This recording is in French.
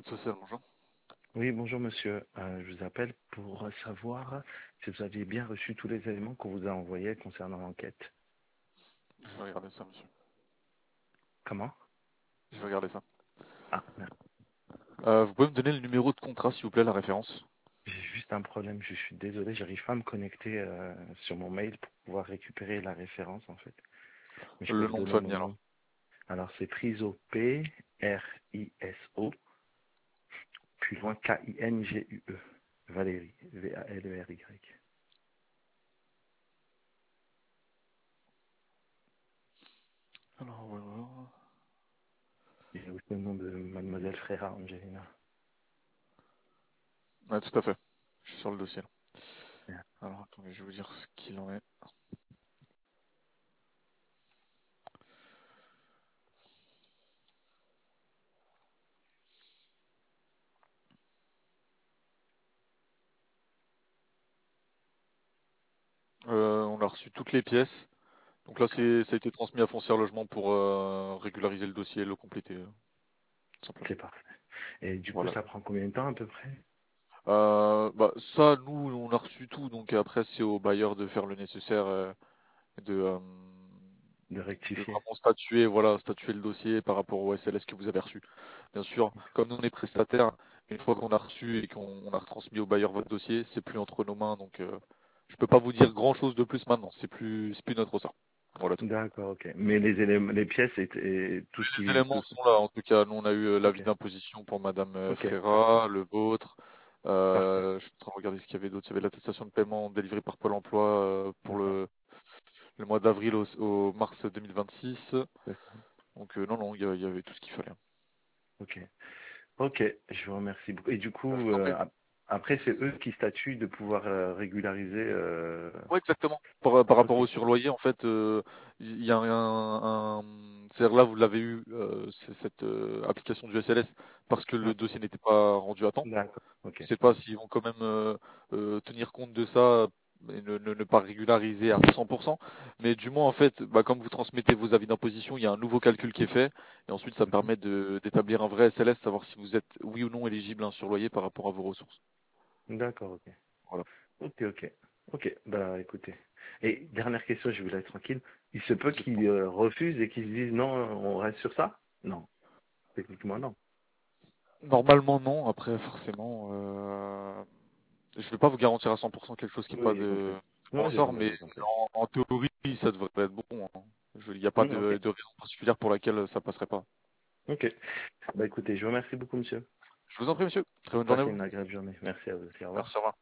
Aide sociale, bonjour. Oui, bonjour monsieur. Je vous appelle pour savoir si vous aviez bien reçu tous les éléments qu'on vous a envoyés concernant l'enquête. Je vais regarder ça, monsieur. Comment? Je vais regarder ça. Ah, merde. Vous pouvez me donner le numéro de contrat, s'il vous plaît, la référence? J'ai juste un problème, je suis désolé, j'arrive pas à me connecter sur mon mail pour pouvoir récupérer la référence en fait. Mais je peux Le vous nom de donner famille, mon alors. nom. Alors c'est Priso Priso, puis loin Kingue. Valérie, Valery. Alors, on va voir. Il y a aussi le nom de mademoiselle Frera Angelina. Ouais, tout à fait. Je suis sur le dossier, là. Merde. Alors, attendez, je vais vous dire ce qu'il en est. On a reçu toutes les pièces. Donc là, D'accord, ça a été transmis à Foncière Logement pour régulariser le dossier et le compléter, tout simplement. c'est parfait. Et du coup, Voilà. ça prend combien de temps à peu près Bah, ça, nous, on a reçu tout. Donc après, c'est au bailleur de faire le nécessaire, de, euh, de de rectifier? vraiment statuer, voilà, statuer le dossier par rapport au SLS que vous avez reçu. Bien sûr, comme nous on est prestataire, une fois qu'on a reçu et qu'on a retransmis au bailleur votre dossier, c'est plus entre nos mains, donc je peux pas vous dire grand chose de plus maintenant. C'est plus notre ressort. Voilà tout. D'accord, ok. Mais les éléments, les pièces et tout ce Les qui, éléments sont là. En tout cas, nous on a eu ok, l'avis d'imposition pour Madame ok, parfait, Frera, le vôtre. parfait. Je suis en train de regarder ce qu'il y avait d'autre. Il y avait l'attestation de paiement délivrée par Pôle Emploi pour D'accord, le mois d'avril au mars 2026. d'accord. Donc non, non, il y avait tout ce qu'il fallait. Ok, ok. Je vous remercie beaucoup. Et du Je coup, vous en prie. après, c'est eux qui statuent de pouvoir régulariser. Ouais, exactement. Par rapport Ok, au surloyer, en fait, il y a c'est-à-dire là, vous l'avez eu, c'est cette application du SLS, parce que ouais, le dossier n'était pas rendu à temps. d'accord, Je ok, sais pas s'ils vont quand même tenir compte de ça et ne pas régulariser à 100%. Mais du moins, en fait, bah, comme vous transmettez vos avis d'imposition, il y a un nouveau calcul qui est fait. Et ensuite, ça mhm, permet d'établir un vrai SLS, savoir si vous êtes oui ou non éligible à un surloyer par rapport à vos ressources. d'accord, ok, Voilà. ok, ok, ok. Bah, écoutez. Et dernière question, je vous laisse tranquille. Il se peut Dites-moi. qu'ils refusent et qu'ils se disent non, on reste sur ça? Non, techniquement non. Normalement, non. Après, forcément, je vais pas vous garantir à 100% quelque chose qui n'est pas Oui, j'ai compris. de mon Non, ressort, mais j'ai compris. en théorie, ça devrait être bon, hein. Il n'y a pas Ok. de raison particulière pour laquelle ça passerait pas. Ok. Bah écoutez, je vous remercie beaucoup, monsieur. Je vous en prie, monsieur. Très bonne journée à Passez vous. une agréable journée. Merci à vous aussi. Au revoir. Merci, au revoir.